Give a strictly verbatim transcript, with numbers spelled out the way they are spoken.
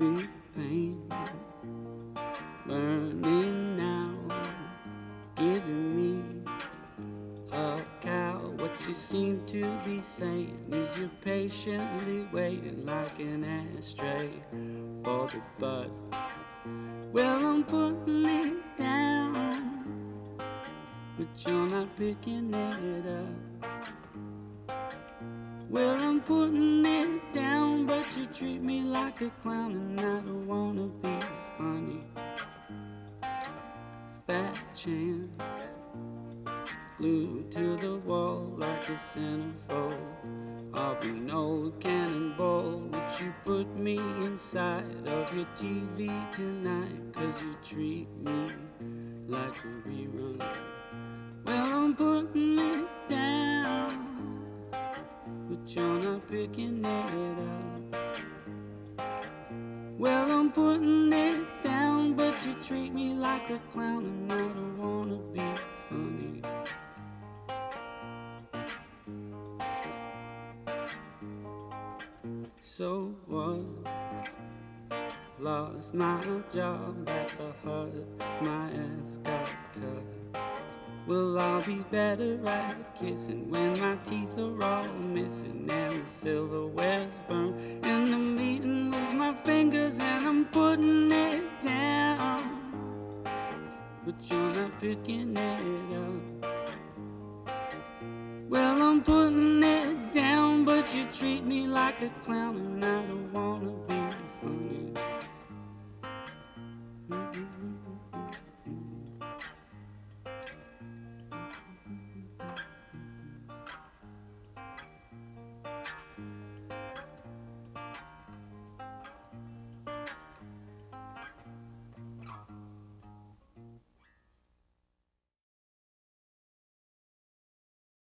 be pain, burning now, giving me a cow. What you seem to be saying is you're patiently waiting like an ashtray for the bud. Well, I'm putting it down, but you're not picking it up. Well, I'm putting it down, but you treat me like a clown, and I don't wanna be funny. Fat chance, glued to the wall like a centerfold. I'll be no cannonball. Would you put me inside of your T V tonight? Cause you treat me like a rerun. Well, I'm putting it down, but you're not picking it up. Well, I'm putting it down, but you treat me like a clown, and I don't wanna be funny. So what? Lost my job at the hut, my ass got cut. Well, I'll be better at kissing when my teeth are all missing and the silverware's burned. In the meeting with my fingers and I'm putting it down, but you're not picking it up. Well, I'm putting it down, but you treat me like a clown, and I don't wanna be